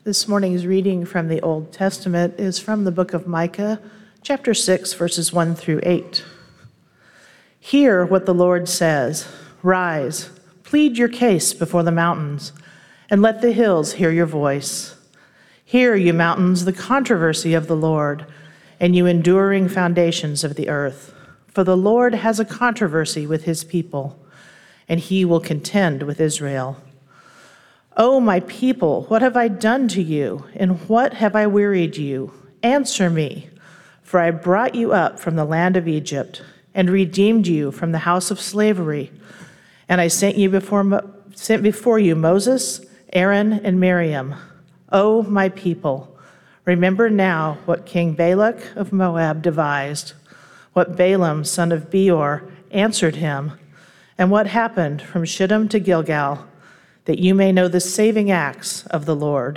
This morning's reading from the Old Testament is from the book of Micah, chapter 6, verses 1 through 8. Hear what the Lord says. Rise, plead your case before the mountains, and let the hills hear your voice. Hear, you mountains, the controversy of the Lord, and you enduring foundations of the earth. For the Lord has a controversy with his people, and he will contend with Israel. O my people, what have I done to you? In what have I wearied you? Answer me, for I brought you up from the land of Egypt and redeemed you from the house of slavery. And I sent before you Moses, Aaron, and Miriam. O my people, remember now what King Balak of Moab devised, what Balaam, son of Beor, answered him, and what happened from Shittim to Gilgal, that you may know the saving acts of the Lord.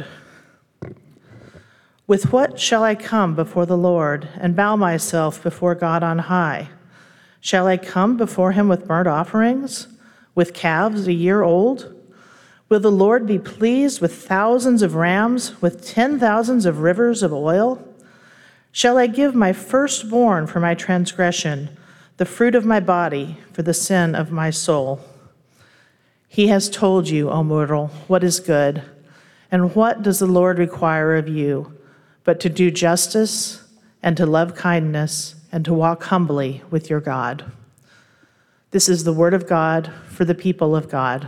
With what shall I come before the Lord and bow myself before God on high? Shall I come before him with burnt offerings, with calves a year old? Will the Lord be pleased with thousands of rams, with 10,000s of rivers of oil? Shall I give my firstborn for my transgression, the fruit of my body for the sin of my soul? He has told you, O mortal, what is good, and what does the Lord require of you, but to do justice and to love kindness and to walk humbly with your God. This is the word of God for the people of God.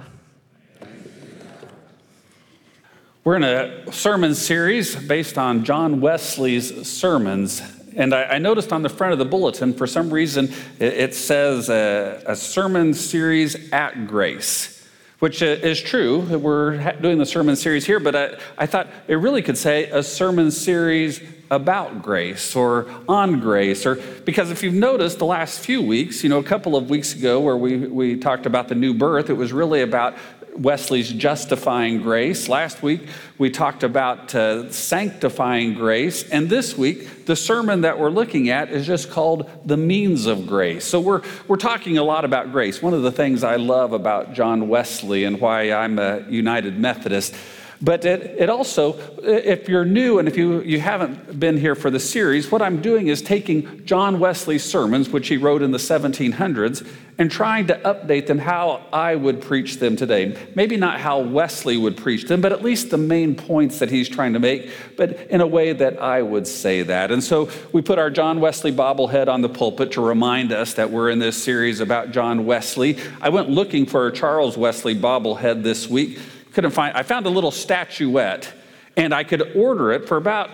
We're in a sermon series based on John Wesley's sermons. And I noticed on the front of the bulletin, for some reason, it says a sermon series at Grace, which is true. We're doing the sermon series here, but I thought it really could say a sermon series about grace or on grace, or because if you've noticed the last few weeks, a couple of weeks ago where we talked about the new birth, it was really about Wesley's justifying grace. Last week, we talked about sanctifying grace. And this week, the sermon that we're looking at is just called The Means of Grace. So we're talking a lot about grace. One of the things I love about John Wesley and why I'm a United Methodist. But it also, if you're new and if you haven't been here for the series, what I'm doing is taking John Wesley's sermons, which he wrote in the 1700s, and trying to update them how I would preach them today. Maybe not how Wesley would preach them, but at least the main points that he's trying to make, but in a way that I would say that. And so we put our John Wesley bobblehead on the pulpit to remind us that we're in this series about John Wesley. I went looking for a Charles Wesley bobblehead this week. I found a little statuette, and I could order it for about,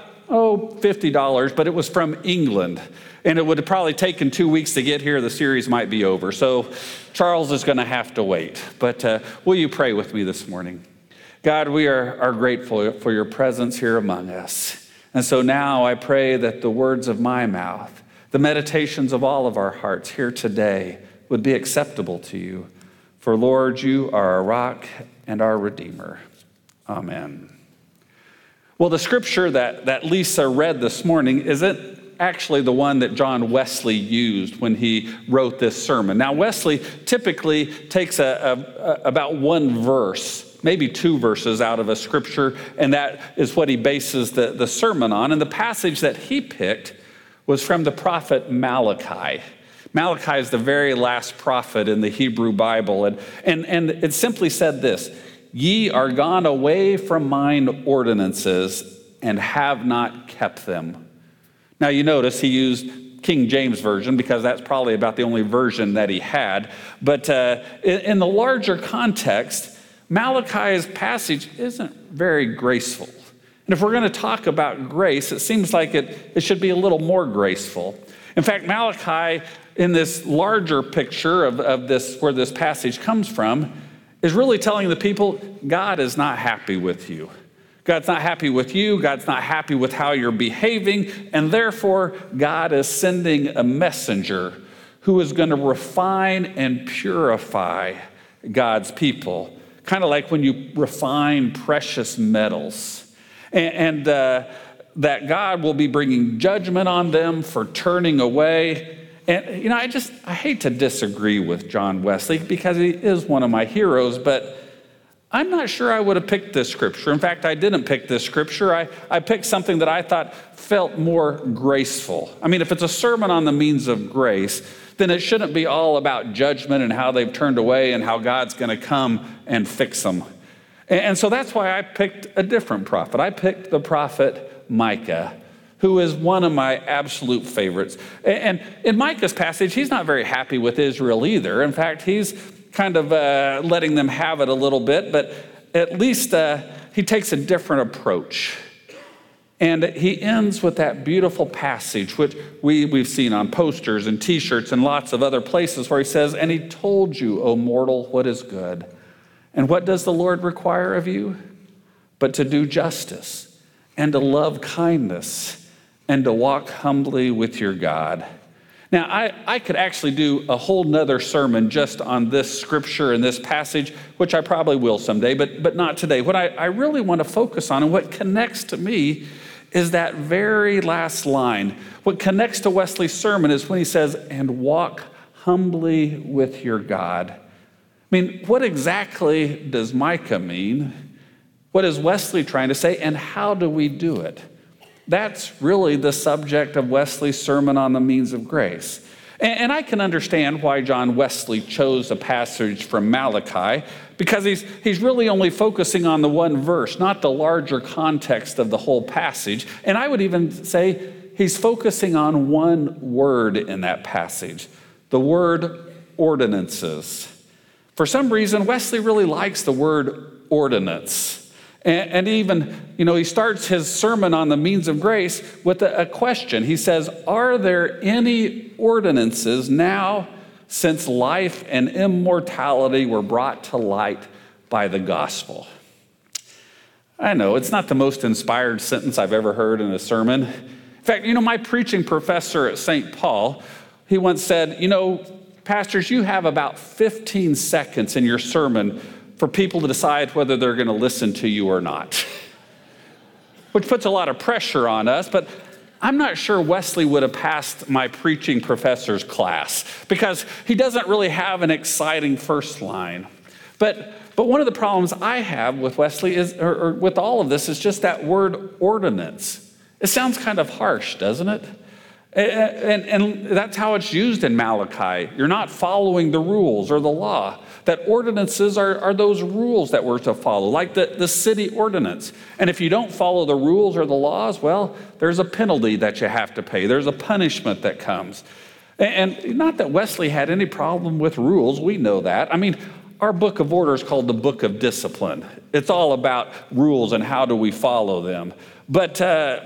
$50, but it was from England. And it would have probably taken 2 weeks to get here. The series might be over. So Charles is going to have to wait. But will you pray with me this morning? God, we are grateful for your presence here among us. And so now I pray that the words of my mouth, the meditations of all of our hearts here today would be acceptable to you. For Lord, you are our rock and our Redeemer. Amen. Well, the scripture that Lisa read this morning isn't actually the one that John Wesley used when he wrote this sermon. Now, Wesley typically takes about one verse, maybe two verses out of a scripture, and that is what he bases the sermon on. And the passage that he picked was from the prophet Malachi. Malachi is the very last prophet in the Hebrew Bible. And it simply said this: "Ye are gone away from mine ordinances and have not kept them." Now you notice he used King James Version because that's probably about the only version that he had. But in the larger context, Malachi's passage isn't very graceful. And if we're going to talk about grace, it seems like it should be a little more graceful. In fact, Malachi, in this larger picture of this, where this passage comes from, is really telling the people, God is not happy with you. God's not happy with you. God's not happy with how you're behaving. And therefore, God is sending a messenger who is going to refine and purify God's people. Kind of like when you refine precious metals. And that God will be bringing judgment on them for turning away. And, I hate to disagree with John Wesley because he is one of my heroes, but I'm not sure I would have picked this scripture. In fact, I didn't pick this scripture. I picked something that I thought felt more graceful. I mean, if it's a sermon on the means of grace, then it shouldn't be all about judgment and how they've turned away and how God's going to come and fix them. And so that's why I picked a different prophet. I picked the prophet Micah, who is one of my absolute favorites. And in Micah's passage, he's not very happy with Israel either. In fact, he's kind of letting them have it a little bit, but at least he takes a different approach. And he ends with that beautiful passage, which we've seen on posters and T-shirts and lots of other places, where he says, "And he told you, O mortal, what is good. And what does the Lord require of you? But to do justice and to love kindness and to walk humbly with your God." Now, I could actually do a whole nother sermon just on this scripture and this passage, which I probably will someday, but not today. What I really want to focus on and what connects to me is that very last line. What connects to Wesley's sermon is when he says, "And walk humbly with your God." I mean, what exactly does Micah mean? What is Wesley trying to say, and how do we do it? That's really the subject of Wesley's sermon on the means of grace. And I can understand why John Wesley chose a passage from Malachi, because he's really only focusing on the one verse, not the larger context of the whole passage. And I would even say he's focusing on one word in that passage, the word ordinances. For some reason, Wesley really likes the word ordinance. And even, he starts his sermon on the means of grace with a question. He says, "Are there any ordinances now since life and immortality were brought to light by the gospel?" I know, it's not the most inspired sentence I've ever heard in a sermon. In fact, my preaching professor at St. Paul, he once said, "Pastors, you have about 15 seconds in your sermon for people to decide whether they're going to listen to you or not," which puts a lot of pressure on us. But I'm not sure Wesley would have passed my preaching professor's class, because he doesn't really have an exciting first line. But one of the problems I have with Wesley is, or with all of this, is just that word ordinance. It sounds kind of harsh, doesn't it? And that's how it's used in Malachi. You're not following the rules or the law. That ordinances are those rules that we're to follow, like the city ordinance. And if you don't follow the rules or the laws, well, there's a penalty that you have to pay. There's a punishment that comes. And not that Wesley had any problem with rules. We know that. I mean, our book of order is called the Book of Discipline. It's all about rules and how do we follow them. But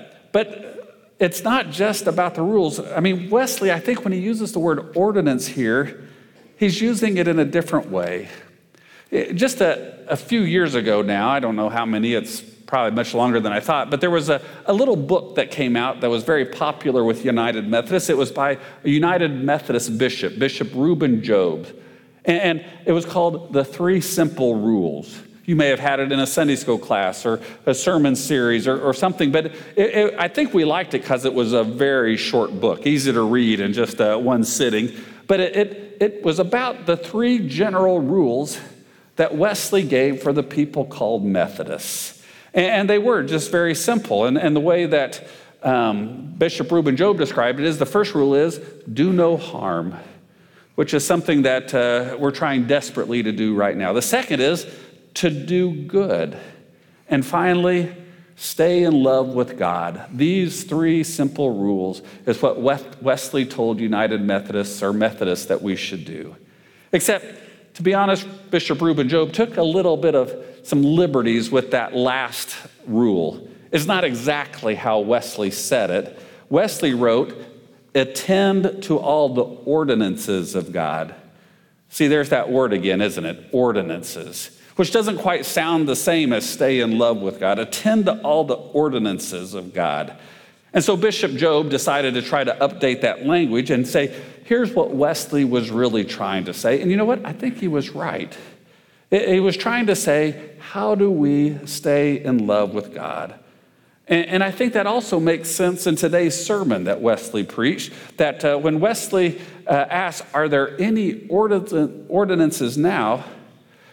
it's not just about the rules. I mean, Wesley, I think when he uses the word ordinance here, he's using it in a different way. Just a few years ago now, I don't know how many, it's probably much longer than I thought, but there was a little book that came out that was very popular with United Methodists. It was by a United Methodist bishop, Bishop Reuben Job. And it was called The Three Simple Rules. You may have had it in a Sunday school class or a sermon series or something, but I think we liked it because it was a very short book, easy to read in just one sitting. But it was about the three general rules that Wesley gave for the people called Methodists. And they were just very simple. And the way that Bishop Reuben Job described it is, the first rule is, do no harm, which is something that we're trying desperately to do right now. The second is to do good. And finally, stay in love with God. These three simple rules is what Wesley told United Methodists or Methodists that we should do. Except, to be honest, Bishop Reuben Job took a little bit of some liberties with that last rule. It's not exactly how Wesley said it. Wesley wrote, "Attend to all the ordinances of God." See, there's that word again, isn't it? Ordinances. Which doesn't quite sound the same as stay in love with God. Attend to all the ordinances of God. And so Bishop Job decided to try to update that language and say, here's what Wesley was really trying to say. And you know what? I think he was right. He was trying to say, how do we stay in love with God? And I think that also makes sense in today's sermon that Wesley preached, that when Wesley asked, are there any ordinances now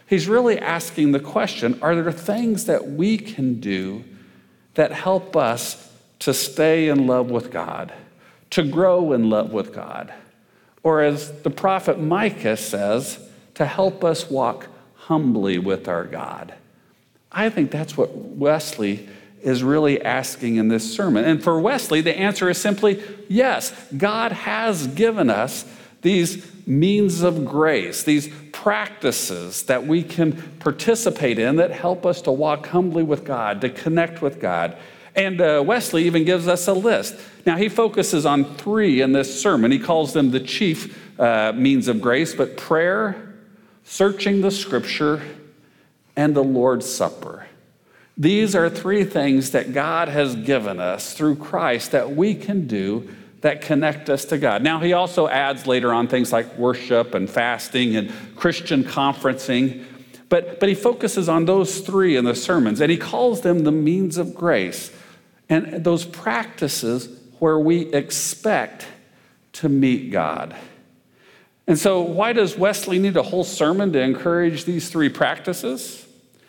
He's really asking the question, are there things that we can do that help us to stay in love with God, to grow in love with God? Or as the prophet Micah says, to help us walk humbly with our God. I think that's what Wesley is really asking in this sermon. And for Wesley, the answer is simply yes. God has given us these means of grace, these practices that we can participate in that help us to walk humbly with God, to connect with God. And Wesley even gives us a list. Now, he focuses on 3 in this sermon. He calls them the chief means of grace, but prayer, searching the scripture, and the Lord's Supper. These are 3 things that God has given us through Christ that we can do that connect us to God. Now, he also adds later on things like worship and fasting and Christian conferencing, but he focuses on those 3 in the sermons, and he calls them the means of grace, and those practices where we expect to meet God. And so why does Wesley need a whole sermon to encourage these 3 practices?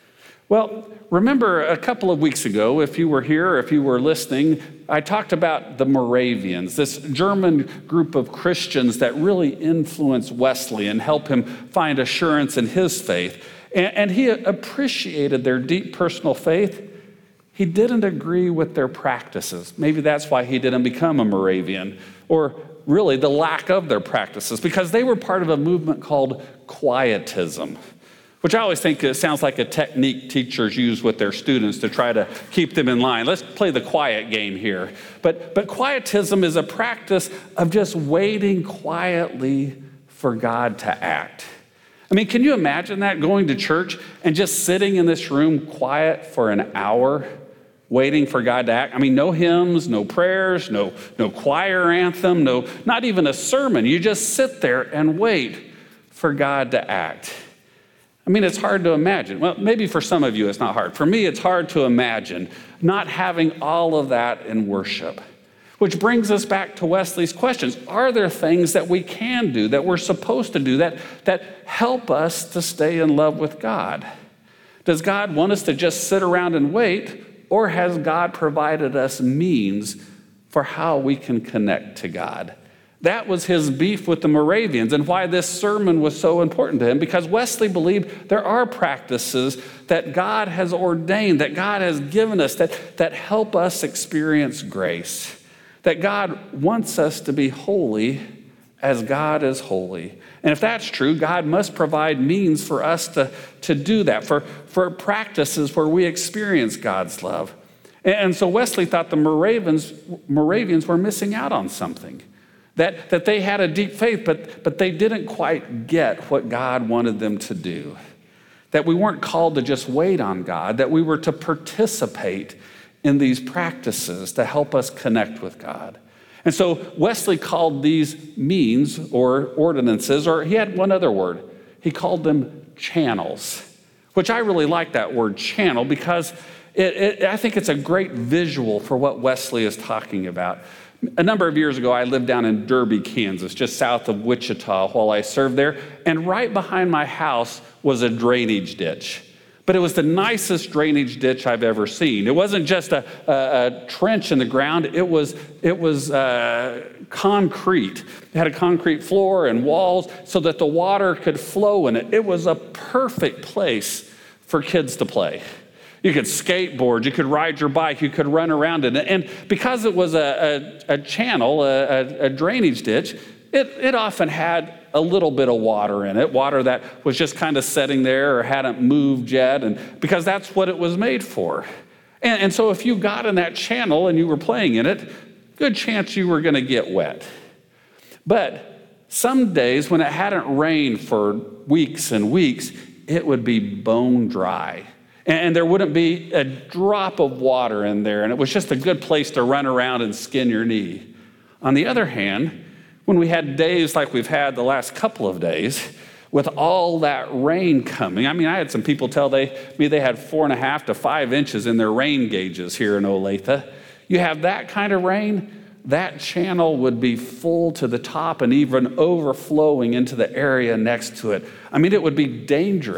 Well, remember a couple of weeks ago, if you were here or if you were listening, I talked about the Moravians, this German group of Christians that really influenced Wesley and helped him find assurance in his faith. And he appreciated their deep personal faith. He didn't agree with their practices. Maybe that's why he didn't become a Moravian, or really the lack of their practices, because they were part of a movement called Quietism, which I always think sounds like a technique teachers use with their students to try to keep them in line. Let's play the quiet game here. But Quietism is a practice of just waiting quietly for God to act. I mean, can you imagine that, going to church and just sitting in this room quiet for an hour, waiting for God to act? I mean, no hymns, no prayers, no choir anthem, not even a sermon. You just sit there and wait for God to act. I mean, it's hard to imagine. Well, maybe for some of you it's not hard. For me, it's hard to imagine not having all of that in worship. Which brings us back to Wesley's questions. Are there things that we can do, that we're supposed to do, that help us to stay in love with God? Does God want us to just sit around and wait, or has God provided us means for how we can connect to God? That was his beef with the Moravians and why this sermon was so important to him, because Wesley believed there are practices that God has ordained, that God has given us, that help us experience grace, that God wants us to be holy as God is holy. And if that's true, God must provide means for us to do that, for practices where we experience God's love. And so Wesley thought the Moravians were missing out on something. That they had a deep faith, but they didn't quite get what God wanted them to do. That we weren't called to just wait on God, that we were to participate in these practices to help us connect with God. And so Wesley called these means or ordinances, or he had one other word. He called them channels, which I really like that word channel, because I think it's a great visual for what Wesley is talking about. A number of years ago, I lived down in Derby, Kansas, just south of Wichita while I served there. And right behind my house was a drainage ditch. But it was the nicest drainage ditch I've ever seen. It wasn't just a trench in the ground. It was concrete. It had a concrete floor and walls so that the water could flow in it. It was a perfect place for kids to play. You could skateboard, you could ride your bike, you could run around in it. And because it was a channel, a drainage ditch, it often had a little bit of water in it, water that was just kind of sitting there or hadn't moved yet, and because that's what it was made for. And so if you got in that channel and you were playing in it, good chance you were going to get wet. But some days when it hadn't rained for weeks and weeks, it would be bone dry. And there wouldn't be a drop of water in there, and it was just a good place to run around and skin your knee. On the other hand, when we had days like we've had the last couple of days, with all that rain coming, I mean, I had some people tell me they had 4.5 to 5 inches in their rain gauges here in Olathe. You have that kind of rain, that channel would be full to the top and even overflowing into the area next to it. I mean, it would be dangerous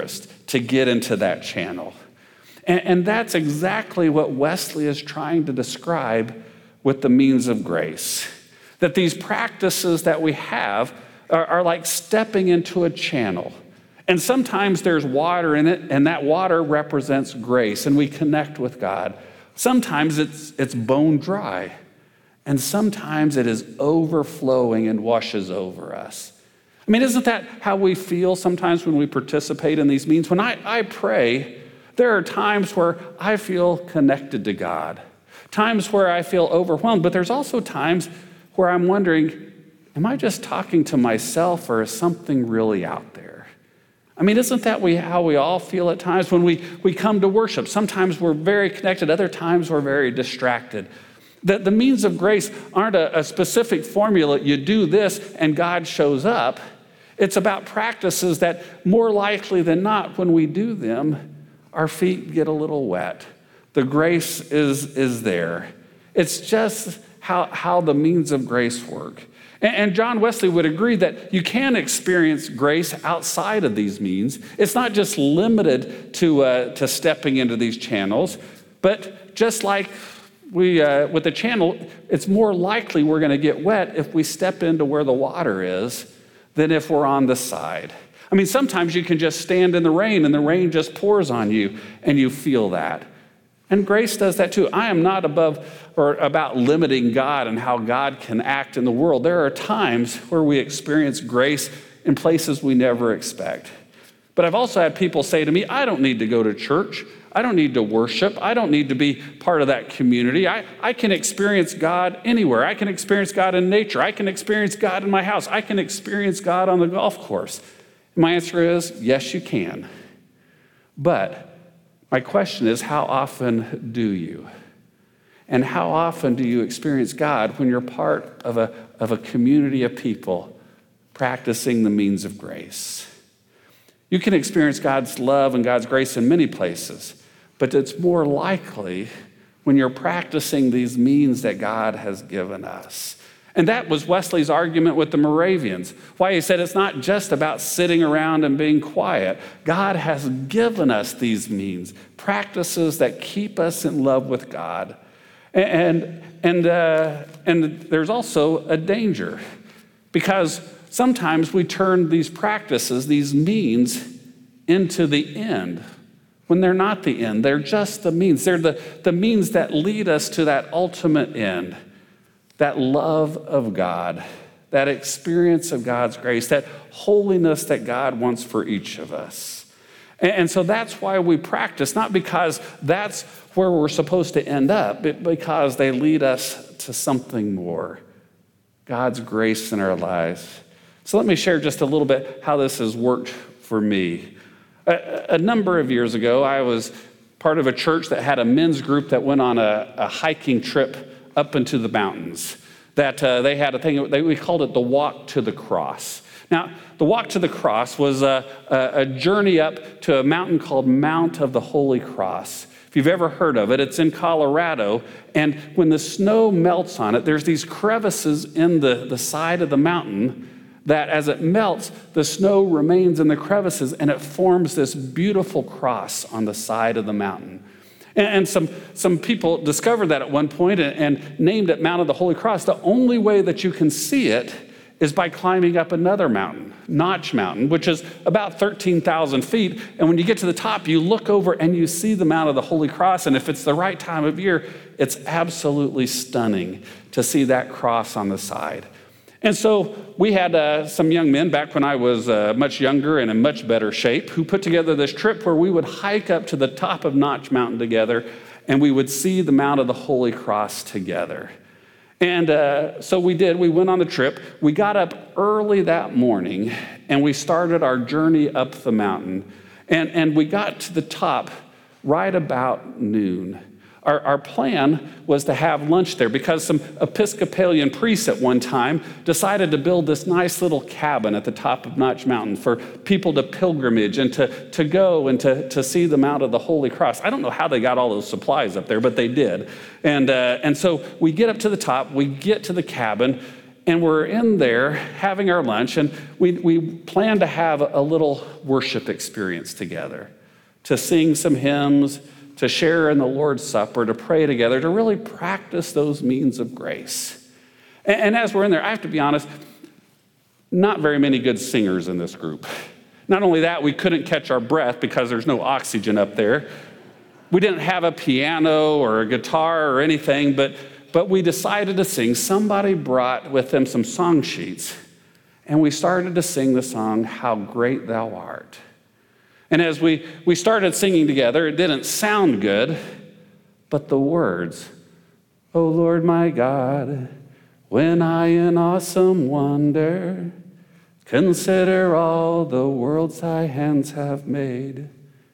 to get into that channel. And that's exactly what Wesley is trying to describe with the means of grace. That these practices that we have are like stepping into a channel. And sometimes there's water in it, and that water represents grace, and we connect with God. Sometimes it's bone dry, and sometimes it is overflowing and washes over us. I mean, isn't that how we feel sometimes when we participate in these means? When I pray, there are times where I feel connected to God, times where I feel overwhelmed, but there's also times where I'm wondering, am I just talking to myself, or is something really out there? I mean, isn't that how we all feel at times when we come to worship? Sometimes we're very connected, other times we're very distracted. The means of grace aren't a specific formula. You do this and God shows up. It's about practices that more likely than not, when we do them, our feet get a little wet. The grace is there. It's just how the means of grace work. And John Wesley would agree that you can experience grace outside of these means. It's not just limited to stepping into these channels, but just like with the channel, it's more likely we're going to get wet if we step into where the water is than if we're on the side. I mean, sometimes you can just stand in the rain and the rain just pours on you and you feel that. And grace does that too. I am not above or about limiting God and how God can act in the world. There are times where we experience grace in places we never expect. But I've also had people say to me, I don't need to go to church. I don't need to worship. I don't need to be part of that community. I can experience God anywhere. I can experience God in nature. I can experience God in my house. I can experience God on the golf course. And my answer is, yes, you can. But my question is, how often do you? And how often do you experience God when you're part of a community of people practicing the means of grace? You can experience God's love and God's grace in many places, but it's more likely when you're practicing these means that God has given us. And that was Wesley's argument with the Moravians, why he said it's not just about sitting around and being quiet. God has given us these means, practices that keep us in love with God. And there's also a danger, because sometimes we turn these practices, these means, into the end, when they're not the end. They're just the means. They're the means that lead us to that ultimate end. That love of God, that experience of God's grace, that holiness that God wants for each of us. And so that's why we practice, not because that's where we're supposed to end up, but because they lead us to something more, God's grace in our lives. So let me share just a little bit how this has worked for me. A number of years ago, I was part of a church that had a men's group that went on a hiking trip up into the mountains, that they had a thing, we called it the Walk to the Cross. Now, the Walk to the Cross was a journey up to a mountain called Mount of the Holy Cross. If you've ever heard of it, it's in Colorado, and when the snow melts on it, there's these crevices in the side of the mountain that as it melts, the snow remains in the crevices, and it forms this beautiful cross on the side of the mountain. And some people discovered that at one point and named it Mount of the Holy Cross. The only way that you can see it is by climbing up another mountain, Notch Mountain, which is about 13,000 feet. And when you get to the top, you look over and you see the Mount of the Holy Cross. And if it's the right time of year, it's absolutely stunning to see that cross on the side. And so we had some young men back when I was much younger and in much better shape who put together this trip where we would hike up to the top of Notch Mountain together and we would see the Mount of the Holy Cross together. And so we did. We went on the trip. We got up early that morning and we started our journey up the mountain. And we got to the top right about noon. Our plan was to have lunch there because some Episcopalian priests at one time decided to build this nice little cabin at the top of Notch Mountain for people to pilgrimage and to go and to see the Mount of the Holy Cross. I don't know how they got all those supplies up there, but they did. And so we get up to the top, we get to the cabin, and we're in there having our lunch, and we plan to have a little worship experience together. to sing some hymns, to share in the Lord's Supper, to pray together, to really practice those means of grace. And as we're in there, I have to be honest, not very many good singers in this group. Not only that, we couldn't catch our breath because there's no oxygen up there. We didn't have a piano or a guitar or anything, but we decided to sing. Somebody brought with them some song sheets, and we started to sing the song, How Great Thou Art. And as we started singing together, it didn't sound good, but the words, O Lord my God, when I in awesome wonder consider all the worlds thy hands have made.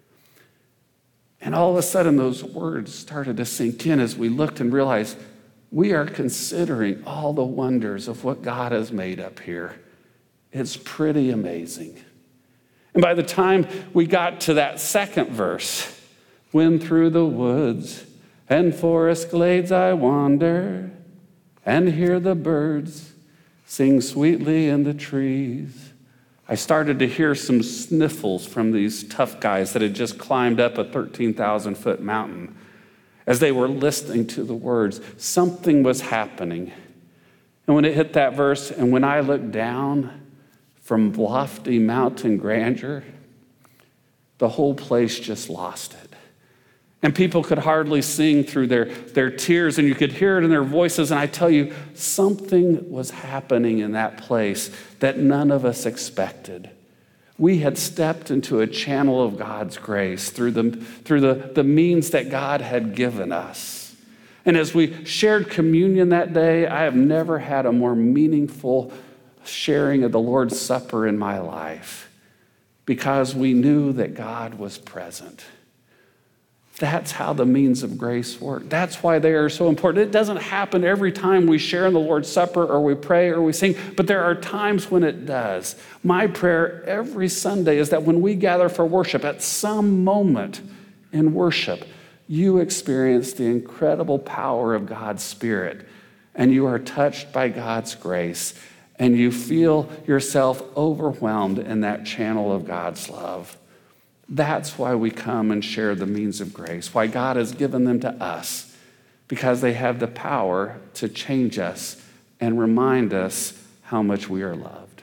And all of a sudden, those words started to sink in as we looked and realized we are considering all the wonders of what God has made up here. It's pretty amazing. And by the time we got to that second verse, when through the woods and forest glades I wander and hear the birds sing sweetly in the trees, I started to hear some sniffles from these tough guys that had just climbed up a 13,000-foot mountain. As they were listening to the words, something was happening. And when it hit that verse, and when I looked down from lofty mountain grandeur, the whole place just lost it. And people could hardly sing through their tears, and you could hear it in their voices. And I tell you, something was happening in that place that none of us expected. We had stepped into a channel of God's grace through the means that God had given us. And as we shared communion that day, I have never had a more meaningful sharing of the Lord's Supper in my life, because we knew that God was present. That's how the means of grace work. That's why they are so important. It doesn't happen every time we share in the Lord's Supper or we pray or we sing, but there are times when it does. My prayer every Sunday is that when we gather for worship, at some moment in worship, you experience the incredible power of God's Spirit, and you are touched by God's grace, and you feel yourself overwhelmed in that channel of God's love. That's why we come and share the means of grace, why God has given them to us, because they have the power to change us and remind us how much we are loved.